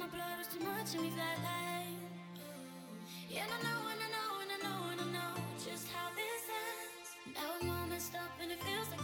my blood was too much and we flatlined. Yeah, and I know, and I know, and I know, and I know just how this ends. Now I'm all messed up and it feels like